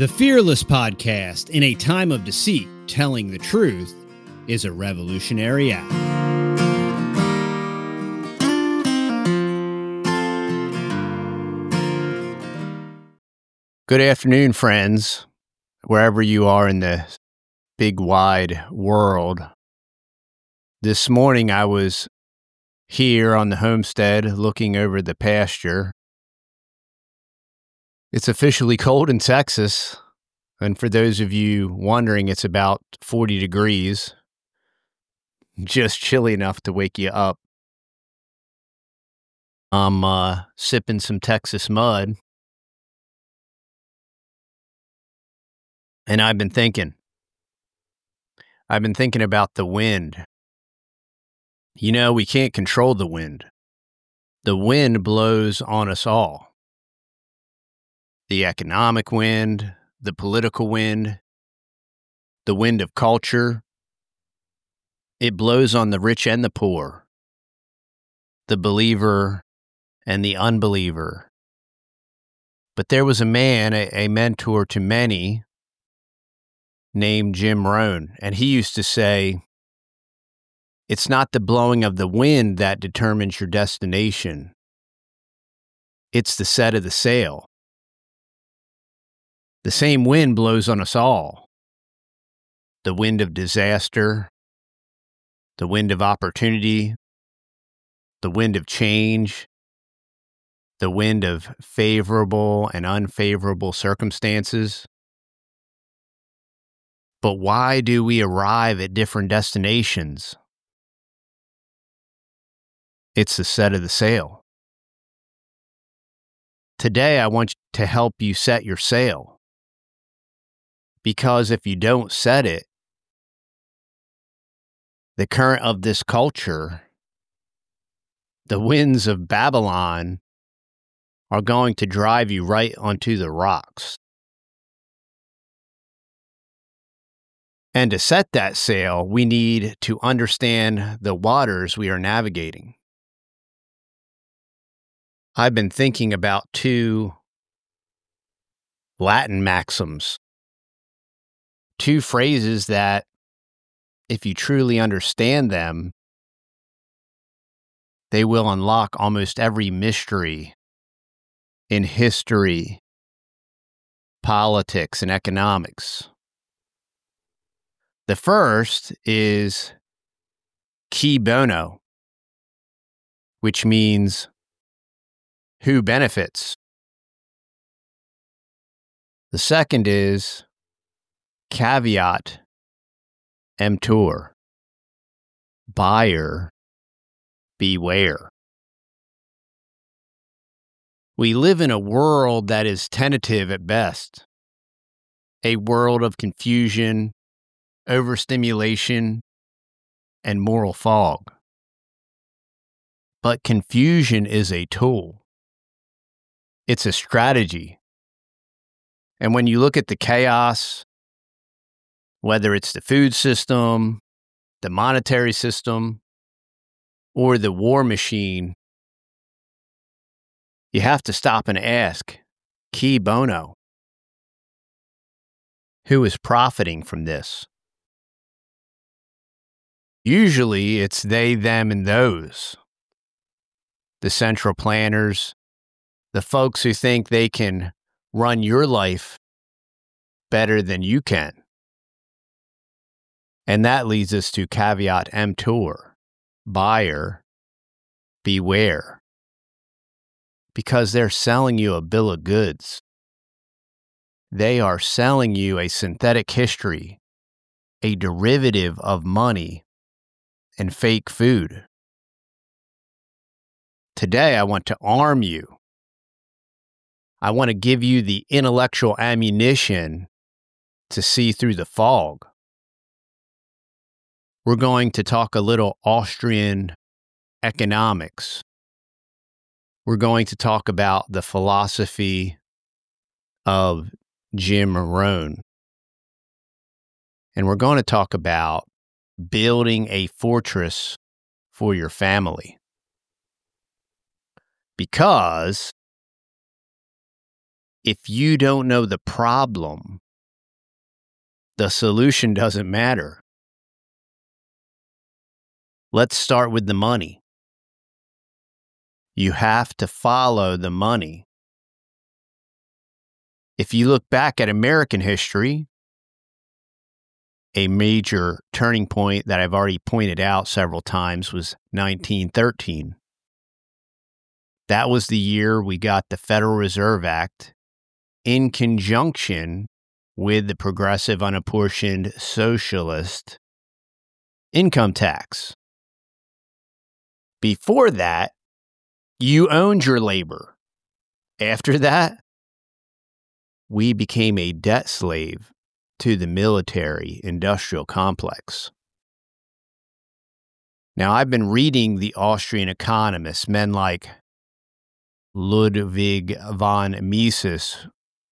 The Fearless Podcast, in a time of deceit, telling the truth is a revolutionary act. Good afternoon, friends, wherever you are in the big, wide world. This morning I was here on the homestead looking over the pasture. It's officially cold in Texas, and for those of you wondering, it's about 40 degrees, just chilly enough to wake you up. I'm sipping some Texas mud, and I've been thinking about the wind. You know, we can't control the wind. The wind blows on us all. The economic wind, the political wind, the wind of culture. It blows on the rich and the poor, the believer and the unbeliever. But there was a man, a mentor to many, named Jim Rohn, and he used to say, it's not the blowing of the wind that determines your destination. It's the set of the sail. The same wind blows on us all. The wind of disaster, the wind of opportunity, the wind of change, the wind of favorable and unfavorable circumstances. But why do we arrive at different destinations? It's the set of the sail. Today, I want to help you set your sail. Because if you don't set it, the current of this culture, the winds of Babylon, are going to drive you right onto the rocks. And to set that sail, we need to understand the waters we are navigating. I've been thinking about two Latin maxims, two phrases that, if you truly understand them, they will unlock almost every mystery in history, politics, and economics. The first is cui bono, which means who benefits. The second is caveat emptor, buyer beware. We live in a world that is tentative at best, a world of confusion, overstimulation, and moral fog. But confusion is a tool. It's a strategy. And when you look at the chaos, whether it's the food system, the monetary system, or the war machine, you have to stop and ask, cui bono? Who is profiting from this? Usually it's they, them, and those. The central planners, the folks who think they can run your life better than you can. And that leads us to caveat emptor, buyer beware. Because they're selling you a bill of goods. They are selling you a synthetic history, a derivative of money and fake food. Today, I want to arm you. I want to give you the intellectual ammunition to see through the fog. We're going to talk a little Austrian economics. We're going to talk about the philosophy of Jim Rohn. And we're going to talk about building a fortress for your family. Because If you don't know the problem, the solution doesn't matter. Let's start with the money. You have to follow the money. If you look back at American history, a major turning point that I've already pointed out several times was 1913. That was the year we got the Federal Reserve Act in conjunction with the progressive unapportioned socialist income tax. Before that, you owned your labor. After that, we became a debt slave to the military-industrial complex. Now, I've been reading the Austrian economists, men like Ludwig von Mises.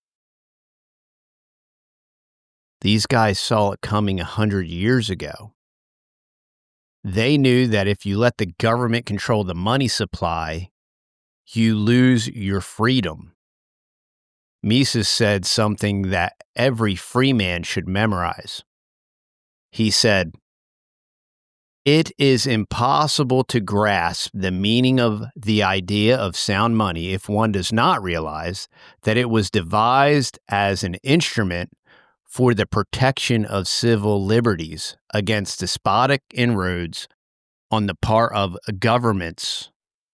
These guys saw it coming 100 years ago. They knew that if you let the government control the money supply, you lose your freedom. Mises said something that every free man should memorize. He said, "It is impossible to grasp the meaning of the idea of sound money if one does not realize that it was devised as an instrument for the protection of civil liberties against despotic inroads on the part of governments."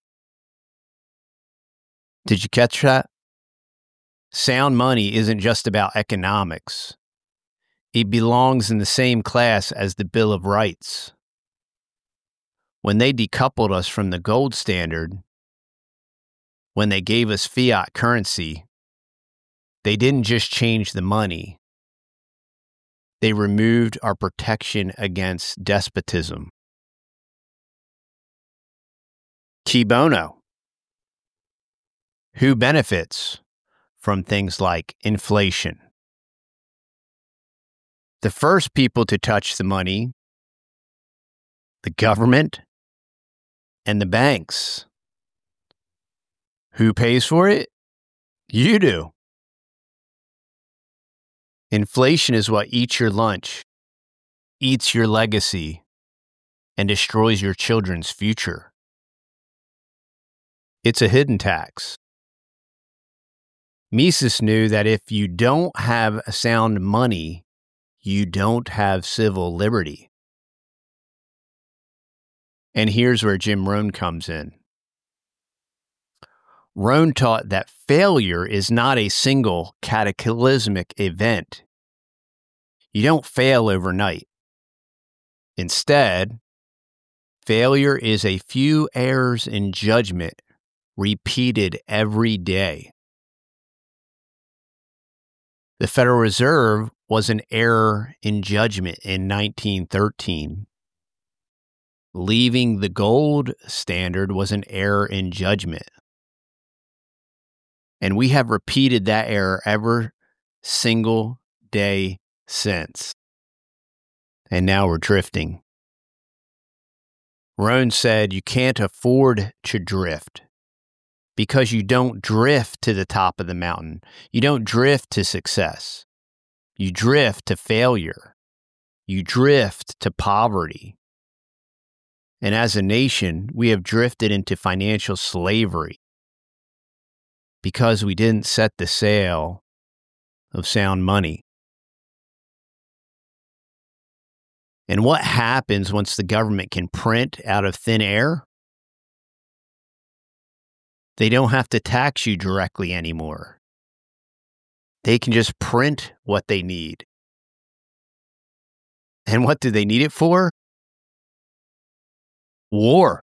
Did you catch that? Sound money isn't just about economics. It belongs in the same class as the Bill of Rights. When they decoupled us from the gold standard, when they gave us fiat currency, they didn't just change the money. They removed our protection against despotism. Cui bono? Who benefits from things like inflation? The first people to touch the money, the government and the banks. Who pays for it? You do. Inflation is what eats your lunch, eats your legacy, and destroys your children's future. It's a hidden tax. Mises knew that if you don't have sound money, you don't have civil liberty. And here's where Jim Rohn comes in. Rohn taught that failure is not a single cataclysmic event. You don't fail overnight. Instead, failure is a few errors in judgment repeated every day. The Federal Reserve was an error in judgment in 1913. Leaving the gold standard was an error in judgment. And we have repeated that error every single day since. And now we're drifting. Rohn said you can't afford to drift because you don't drift to the top of the mountain. You don't drift to success. You drift to failure. You drift to poverty. And as a nation, we have drifted into financial slavery because we didn't set the sail of sound money. And what happens once the government can print out of thin air? They don't have to tax you directly anymore. They can just print what they need. And what do they need it for? War.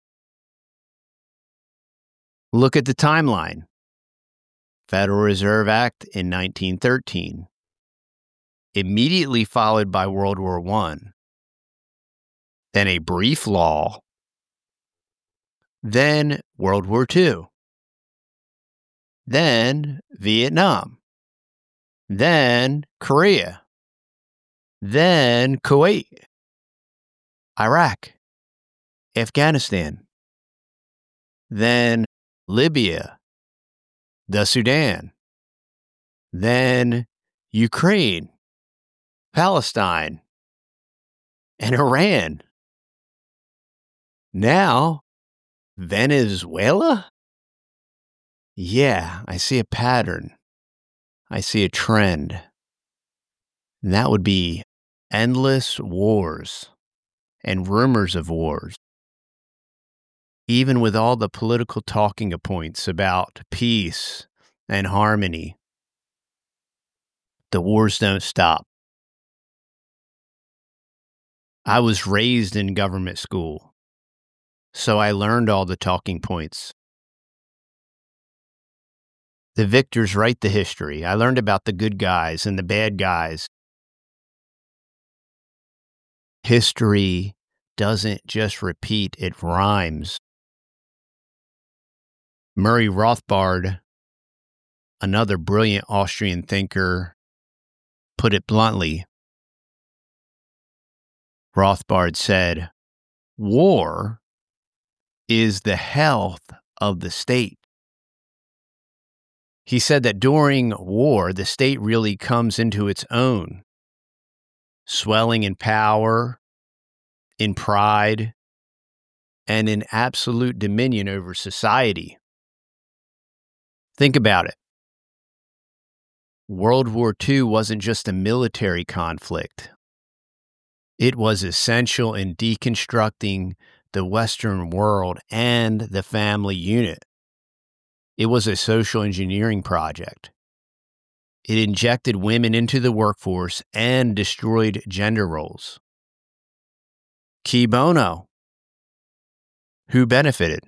Look at the timeline. Federal Reserve Act in 1913. Immediately followed by World War I. Then a brief lull. Then World War II. Then Vietnam. Then Korea. Then Kuwait. Iraq. Afghanistan. Then Libya. The Sudan. then Ukraine, Palestine, and Iran. Now, Venezuela? Yeah, I see a pattern. I see a trend. And that would be endless wars and rumors of wars. Even with all the political talking points about peace and harmony, the wars don't stop. I was raised in government school, so I learned all the talking points. The victors write the history. I learned about the good guys and the bad guys. History doesn't just repeat, it rhymes. Murray Rothbard, another brilliant Austrian thinker, put it bluntly. Rothbard said, "War is the health of the state." He said that during war, the state really comes into its own, swelling in power, in pride, and in absolute dominion over society. Think about it. World War II wasn't just a military conflict. It was essential in deconstructing the Western world and the family unit. It was a social engineering project. It injected women into the workforce and destroyed gender roles. Cui bono? Who benefited?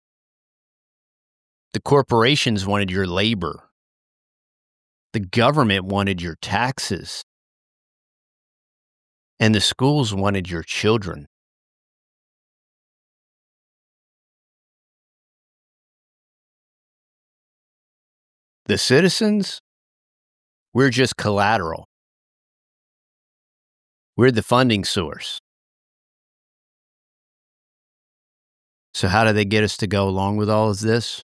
The corporations wanted your labor. The government wanted your taxes. And the schools wanted your children. The citizens? We're just collateral. We're the funding source. So how do they get us to go along with all of this?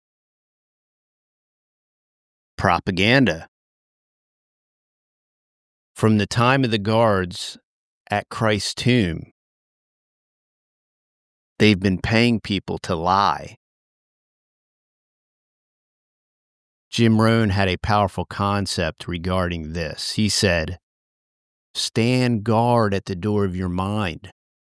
Propaganda. From the time of the guards at Christ's tomb, they've been paying people to lie. Jim Rohn had a powerful concept regarding this. He said, "Stand guard at the door of your mind."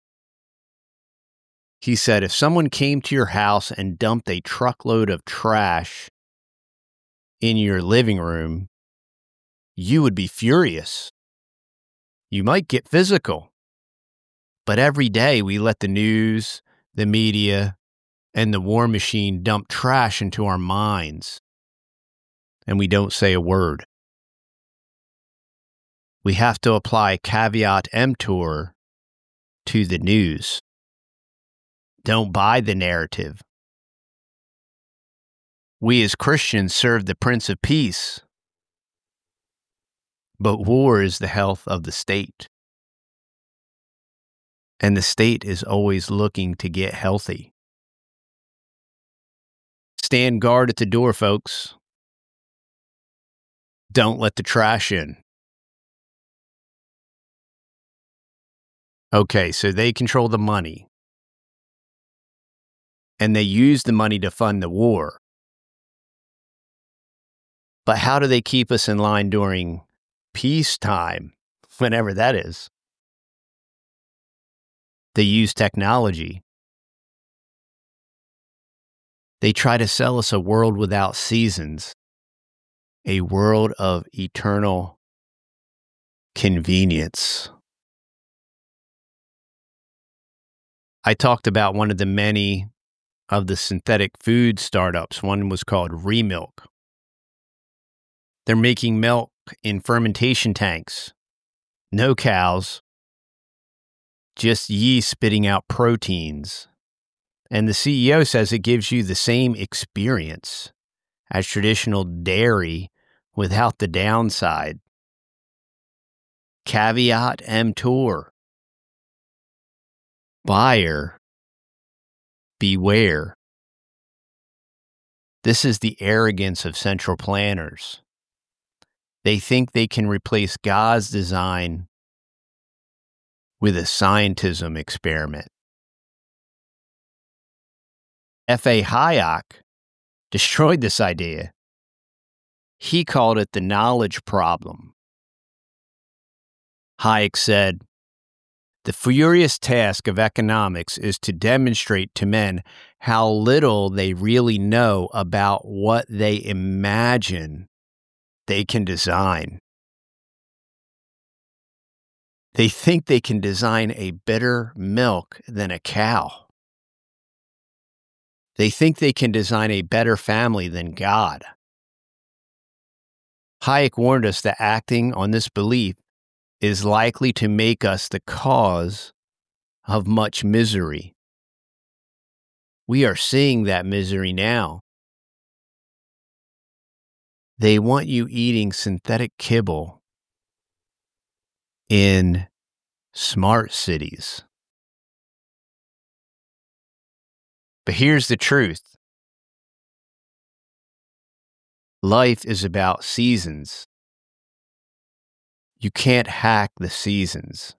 He said, if someone came to your house and dumped a truckload of trash in your living room, you would be furious. You might get physical. But every day we let the news, the media, and the war machine dump trash into our minds, and we don't say a word. We have to apply caveat emptor to the news. Don't buy the narrative. We as Christians serve the Prince of Peace, but war is the health of the state. And the state is always looking to get healthy. Stand guard at the door, folks. Don't let the trash in. Okay, so they control the money. And they use the money to fund the war. But how do they keep us in line during peacetime, whenever that is? They use technology. They try to sell us a world without seasons, a world of eternal convenience. I talked about one of the many of the synthetic food startups. One was called Remilk. They're making milk in fermentation tanks. No cows, just yeast spitting out proteins. And the CEO says it gives you the same experience as traditional dairy without the downside. Caveat emptor. Buyer beware. This is the arrogance of central planners. They think they can replace God's design with a scientism experiment. F.A. Hayek destroyed this idea. He called it the knowledge problem. Hayek said, "The furious task of economics is to demonstrate to men how little they really know about what they imagine they can design. They think they can design a better milk than a cow. They think they can design a better family than God." Hayek warned us that acting on this belief is likely to make us the cause of much misery. We are seeing that misery now. They want you eating synthetic kibble in smart cities. But here's the truth. Life is about seasons. You can't hack the seasons.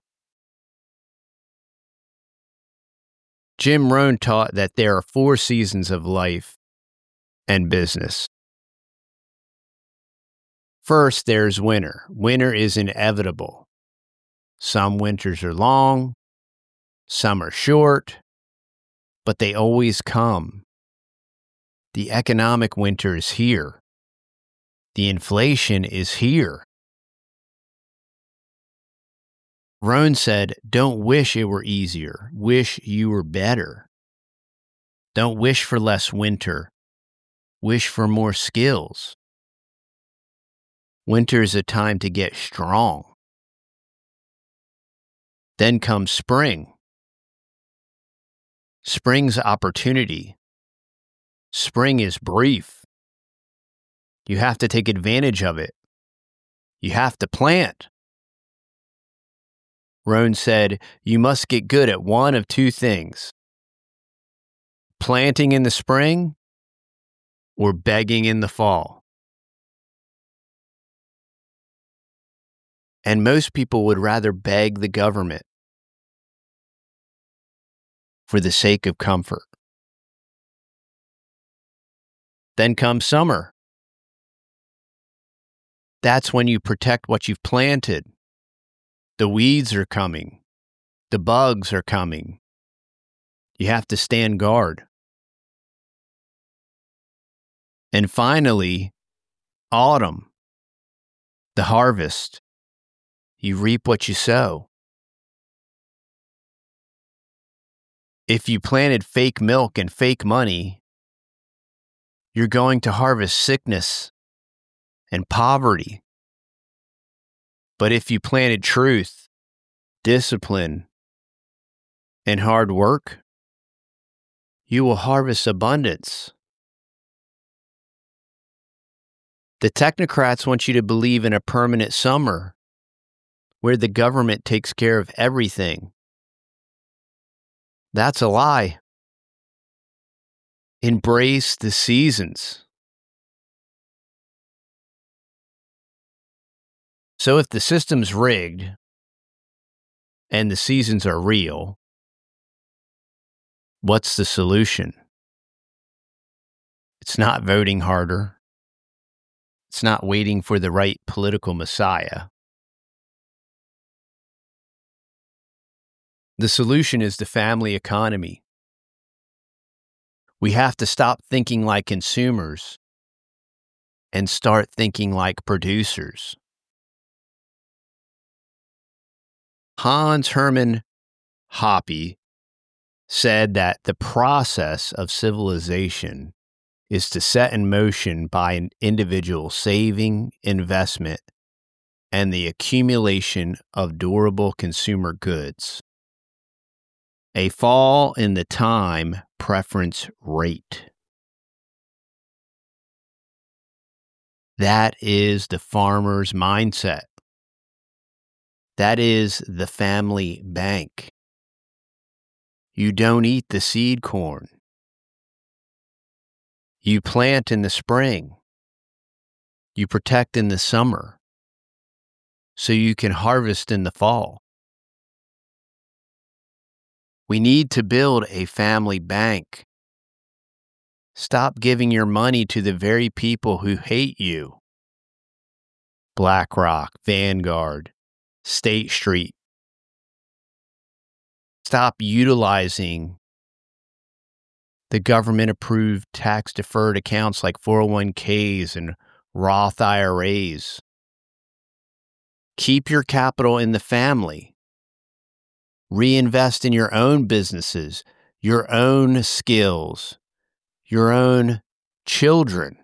Jim Rohn taught that there are 4 seasons of life and business. First, there's winter. Winter is inevitable. Some winters are long, some are short, but they always come. The economic winter is here. The inflation is here. Rohn said, "Don't wish it were easier. Wish you were better. Don't wish for less winter. Wish for more skills. Winter is a time to get strong." Then comes spring. Spring's opportunity. Spring is brief. You have to take advantage of it. You have to plant. Rohn said, "You must get good at one of 2 things: planting in the spring or begging in the fall." And most people would rather beg the government for the sake of comfort. Then comes summer. That's when you protect what you've planted. The weeds are coming. The bugs are coming. You have to stand guard. And finally, autumn, the harvest. You reap what you sow. If you planted fake milk and fake money, you're going to harvest sickness and poverty. But if you planted truth, discipline, and hard work, you will harvest abundance. The technocrats want you to believe in a permanent summer where the government takes care of everything. That's a lie. Embrace the seasons. So if the system's rigged and the seasons are real, what's the solution? It's not voting harder. It's not waiting for the right political messiah. The solution is the family economy. We have to stop thinking like consumers and start thinking like producers. Hans Hermann Hoppe said that the process of civilization is to set in motion by an individual saving, investment, and the accumulation of durable consumer goods. A fall in the time preference rate. That is the farmer's mindset. That is the family bank. You don't eat the seed corn. You plant in the spring. You protect in the summer. so you can harvest in the fall. We need to build a family bank. Stop giving your money to the very people who hate you. BlackRock, Vanguard, State Street. Stop utilizing the government-approved tax-deferred accounts like 401ks and Roth IRAs. Keep your capital in the family. Reinvest in your own businesses, your own skills, your own children.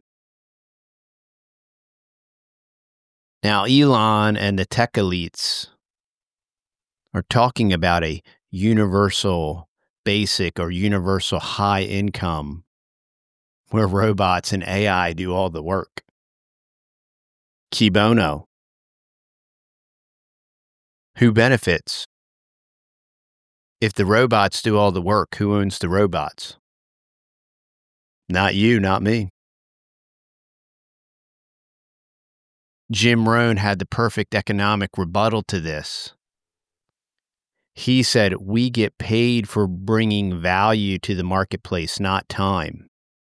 Now, Elon and the tech elites are talking about a universal basic or universal high income where robots and AI do all the work. Cui bono? Who benefits? If the robots do all the work, who owns the robots? Not you, not me. Jim Rohn had the perfect economic rebuttal to this. He said, we get paid for bringing value to the marketplace, not time.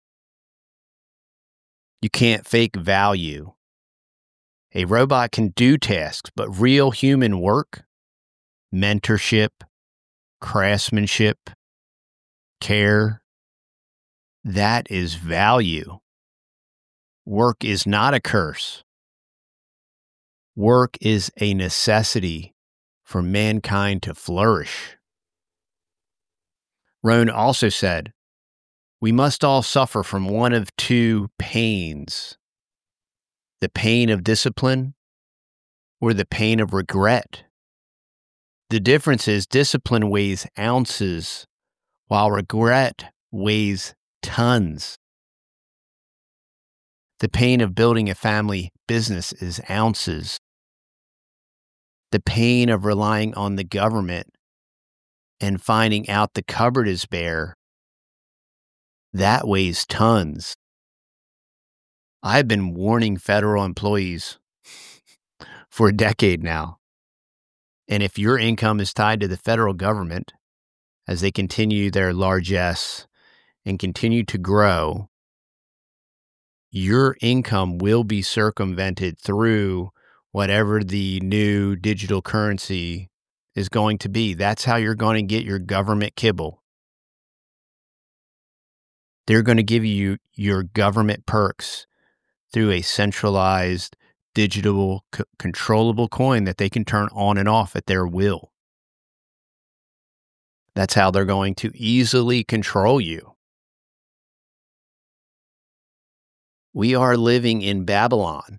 You can't fake value. A robot can do tasks, but real human work, mentorship, craftsmanship, care, that is value. Work is not a curse. Work is a necessity for mankind to flourish. Rohn also said, we must all suffer from one of two pains, the pain of discipline or the pain of regret. The difference is discipline weighs ounces while regret weighs tons. The pain of building a family business is ounces. The pain of relying on the government and finding out the cupboard is bare, that weighs tons. I've been warning federal employees for a decade now. And if your income is tied to the federal government, as they continue their largesse and continue to grow, your income will be circumvented through whatever the new digital currency is going to be. That's how you're going to get your government kibble. They're going to give you your government perks through a centralized, digital, controllable coin that they can turn on and off at their will. That's how they're going to easily control you. We are living in Babylon.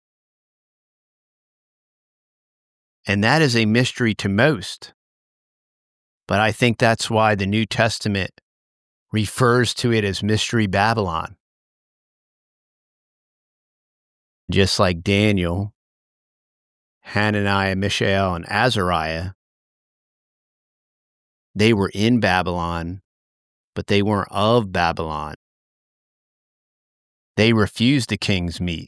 And that is a mystery to most. But I think that's why the New Testament refers to it as Mystery Babylon. Just like Daniel, Hananiah, Mishael, and Azariah, they were in Babylon, but they weren't of Babylon. They refused the king's meat.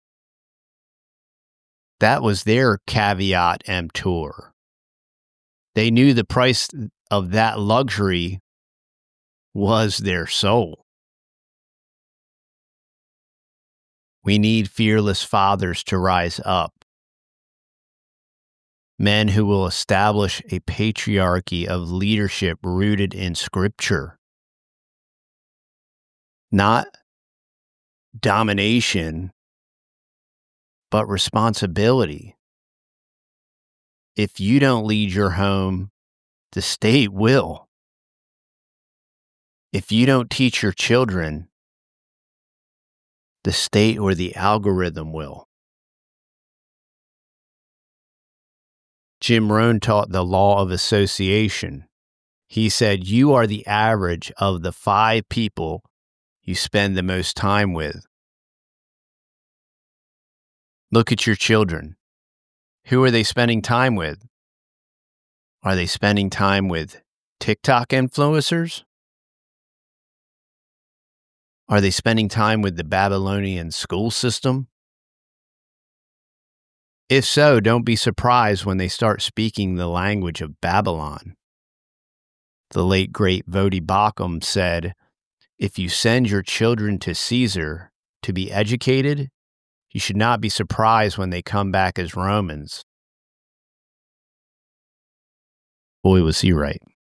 That was their caveat emptor. They knew the price of that luxury was their soul. We need fearless fathers to rise up. Men who will establish a patriarchy of leadership rooted in Scripture. Not domination, but responsibility. If you don't lead your home, the state will. If you don't teach your children, the state or the algorithm will. Jim Rohn taught the law of association. He said, you are the average of the 5 people you spend the most time with. Look at your children. Who are they spending time with? Are they spending time with TikTok influencers? Are they spending time with the Babylonian school system? If so, don't be surprised when they start speaking the language of Babylon. The late great Vodi Bakum said, "If you send your children to Caesar to be educated, you should not be surprised when they come back as Romans." Boy, was he right.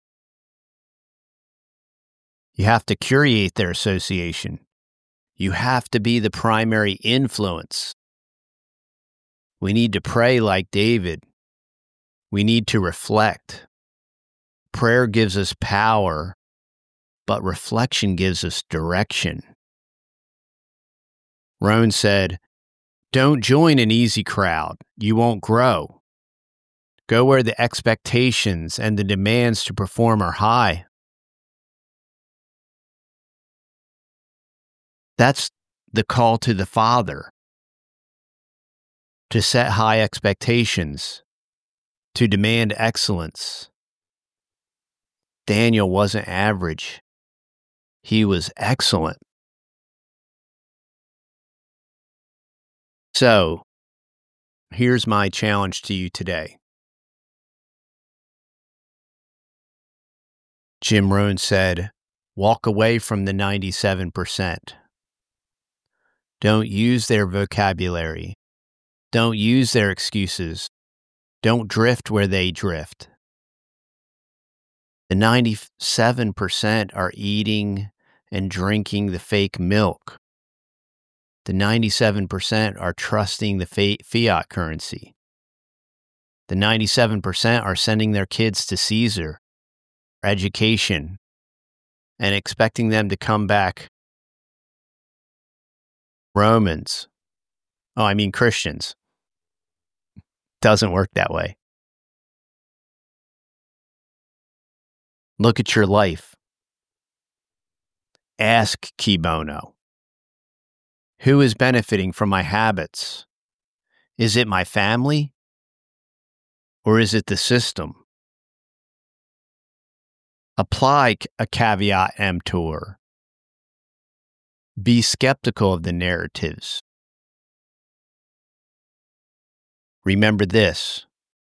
You have to curate their association. You have to be the primary influence. We need to pray like David. We need to reflect. Prayer gives us power, but reflection gives us direction. Rohn said, "Don't join an easy crowd. You won't grow. Go where the expectations and the demands to perform are high." That's the call to the Father, to set high expectations, to demand excellence. Daniel wasn't average. He was excellent. So, here's my challenge to you today. Jim Rohn said, "Walk away from the 97%. Don't use their vocabulary. Don't use their excuses. Don't drift where they drift. The 97% are eating and drinking the fake milk. The 97% are trusting the fiat currency. The 97% are sending their kids to Caesar, education, and expecting them to come back Romans. Christians. Doesn't work that way. Look at your life. Ask Cui Bono. Who is benefiting from my habits? Is it my family? Or is it the system? Apply a caveat emptor. Be skeptical of the narratives. Remember this: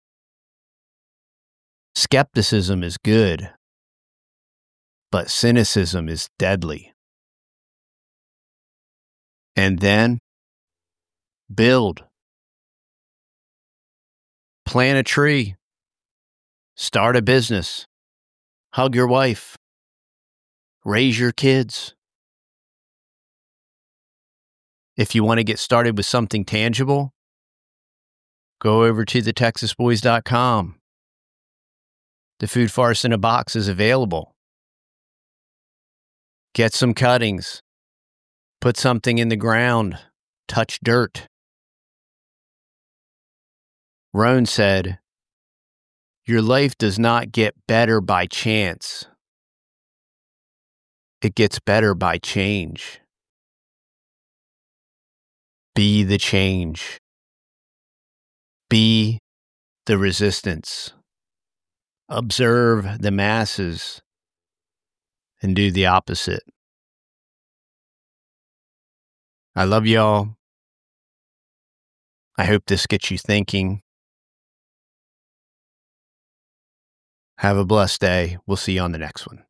skepticism is good, but cynicism is deadly. And then, build. Plant a tree. Start a business. Hug your wife. Raise your kids. If you want to get started with something tangible, go over to thetexasboys.com. The Food Forest in a Box is available. Get some cuttings. Put something in the ground. Touch dirt. Rohn said, "Your life does not get better by chance. It gets better by change." Be the change. Be the resistance. Observe the masses and do the opposite. I love y'all. I hope this gets you thinking. Have a blessed day. We'll see you on the next one.